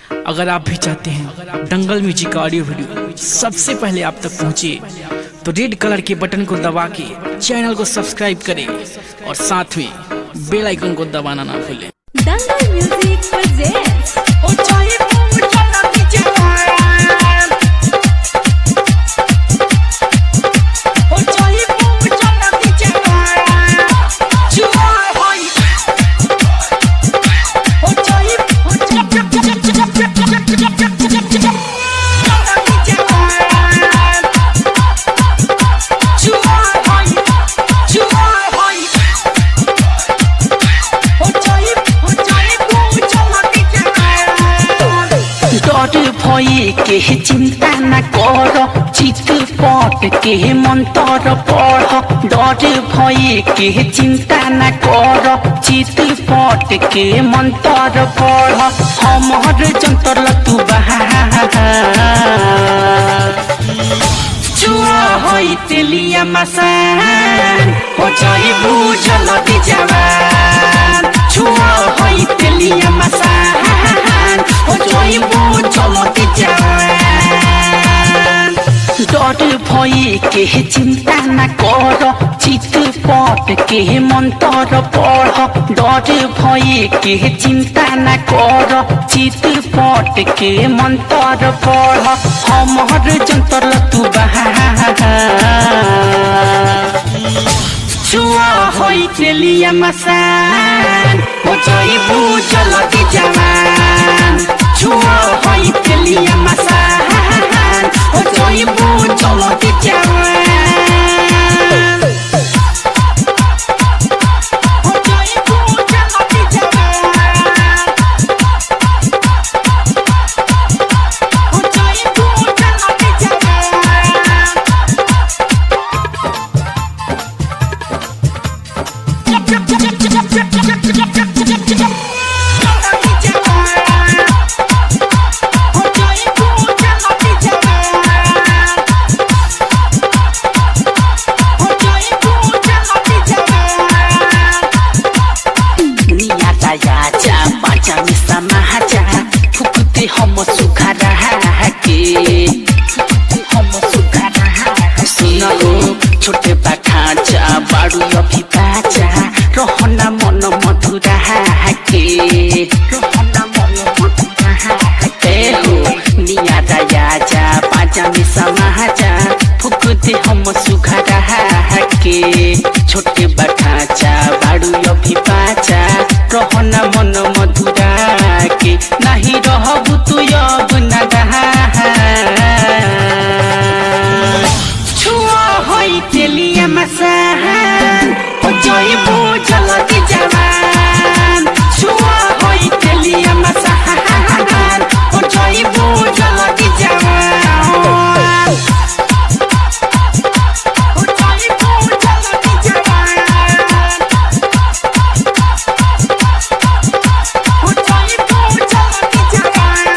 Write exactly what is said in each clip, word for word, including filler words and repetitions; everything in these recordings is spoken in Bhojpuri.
अगर आप भी चाहते हैं दंगल म्यूजिक का ऑडियो वीडियो सबसे पहले आप तक पहुंचे तो रेड कलर के बटन को दबा के चैनल को सब्सक्राइब करें और साथ में बेल आइकन को दबाना ना भूलें। दंगल म्यूजिक प्रेजेंट्स के चिंता न कर चित पट के मंत्र पढ़ डर भय के चिंता न कर चित पट के मंत्र पढ़ हमर जंतर तू चुआ होई तेलिया मसान हो जाई बुझल दी जवान चुआ होई तेलिया मसान हो जाई बुझल दी जवान डर भय के चिंता न कर चित पट के मंत्र पढ़ डर भय के चिंता न कर चित पट के मंत्र पढ़ हमर जंतर तू चुआ होई तेलिया मसान हो जाई बुझल दी जवान चुआ होई तेलिया मसान हो जाई बुझल दी जवान हम सुखा रहा के हम सुखा रहा सुनो छोटे बाखाचा बाड़ू अभी बाचा रहना मन मधुरा के रहना मन मधुरा के हो निया दया जा पाजा में समाजा फुकते हम सुखा रहा के छोटे बाखाचा बाड़ू अभी बाचा रहना मन मधुरा के नहीं रहबू तू अब न छुआ होई तेलिया मसान हो जाई बुझल दी जवान छुआ होई तेलिया मसान हो जाई बुझल दी जवान हो जाई बुझल दी जवान हो जाई बुझल दी जवान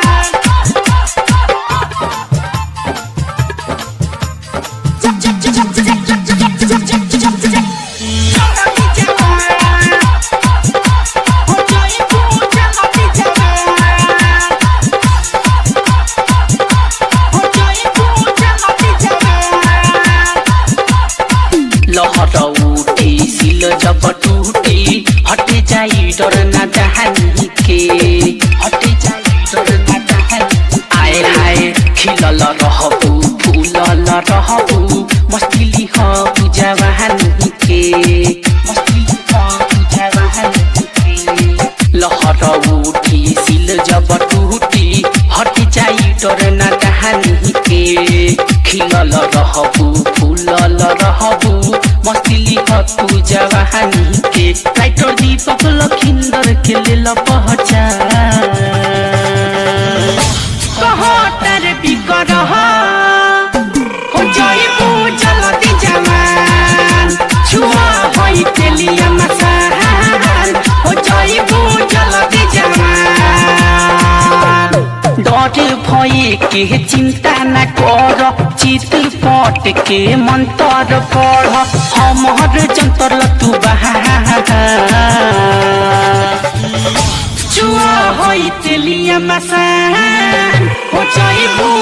लहर उठी सिल जब टूटी हटे जाई डर न दहानी के हटे जाई डर न दहानी आए हाय खिलल रहबू फूलल रहबू मस्तिली हबू जवानी के मस्तिली हबू जवानी के लहर उठी सिल जब टूटी हटे जाई डर न दहानी के खिलल रहबू फूलल रहबू मस्तिली हबू जवानी के राइटर दीपक लखिंदर के लेल पहचान कहतर बिकर हो जाई बुझल दी जवान छुआ होई तेलिया मसान हो जाई बुझल दी जवान डर भय के चिंता न कर चित पट के मंत्र पढ़ हमर जंतर तू छुआ होई तेलिया मसान हो जाइबू